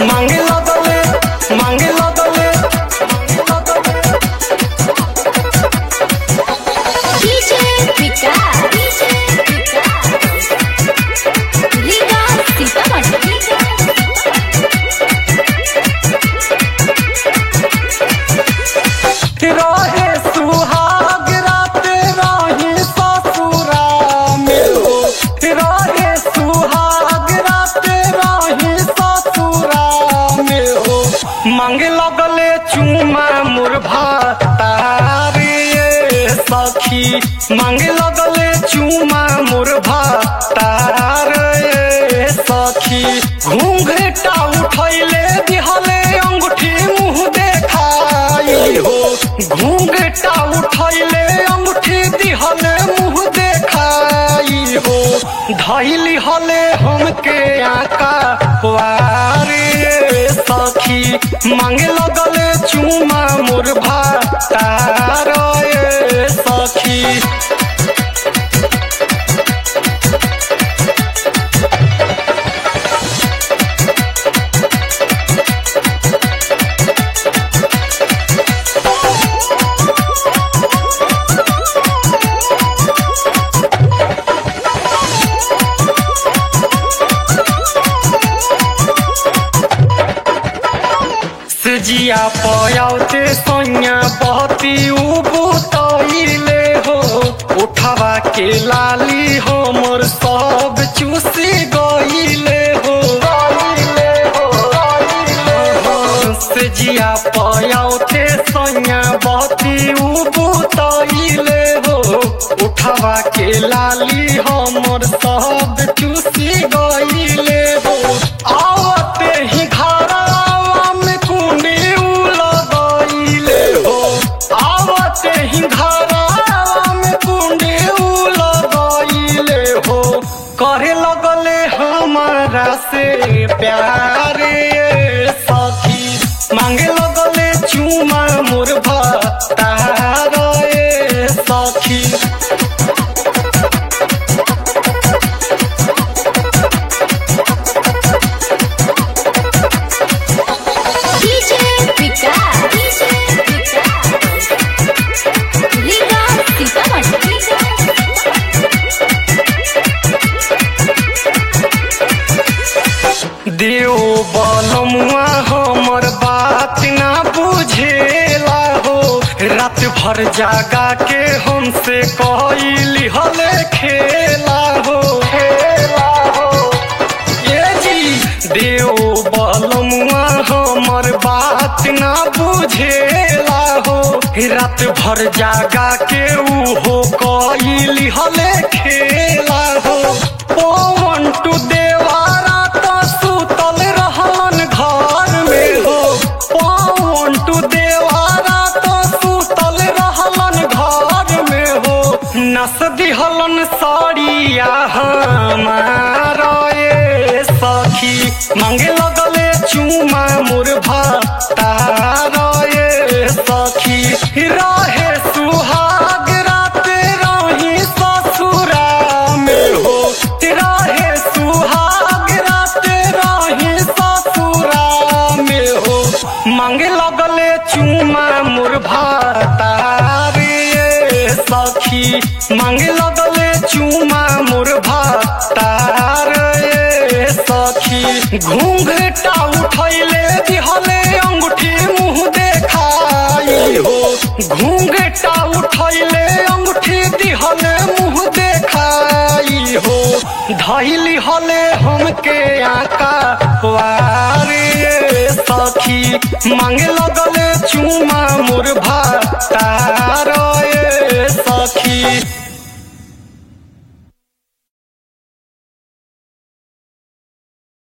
मांगे लगले डीजे विकास रीगा सीतामढ़ी रहे सुहाग रात रही ससुरा में हो रहे सुहाग रात रही ससुरा में हो मांगे लगले चुमा मोर भातारे सखी मांगे लगले चुमा मोर भातारे सखी घूंघटा उठैले दिहले अंगूठी मुँह देखाई हो घूंघटा उठैले अंगूठी दिहले मुँह देखाई हो धैली हले हमके आका वारे सखी मांगे लगले चुमा मोर भातारे सखी जिया पयाते सोनिया बहती उबुतैले हो उठावा के लाली हो मोर सब चूसी गईले हो से जिया पयाते सोनिया बहती उबुतैले हो उठावा के लाली हो मोर सब चूसी गईले हो आवते ही करे लगले हमारा से प्यारे सखी मांगे लगले चुमा मोर भातारे सखी डीजे विकास रीगा सीतामढ़ी देव बलमुआ हमर बात ना बुझेला हो रात भर जागा के हमसे कहली हले खेला हो ये जी देव बलमुआ हमर बात ना बुझेला हो रात भर जागा के उहो कहली हले खेला हो पवन टू देवारा सुतल रहलन घर में हो पवन टू देवारा तो सुतल रहलन घर में हो नस दिहलन साड़िया हमारा सखी मांगे लगले चुमा मोर भातारे सखी रहे सुहाग रात रही ससुरा में हो रहे सुहाग रात रही ससुरा में हो मांगे लगले चुमा मोर भातारे सखी मांगे लगले चुमा मोर भातारे सखी घूंघटा उठैले दिहले अंगूठी मुँह देखाई हो घूंघटा उठैले अंगूठी दिहले मुँह देखाई हो धैली हले हमके आका वारे सखी मांगे लगले चुमा मोर भातारे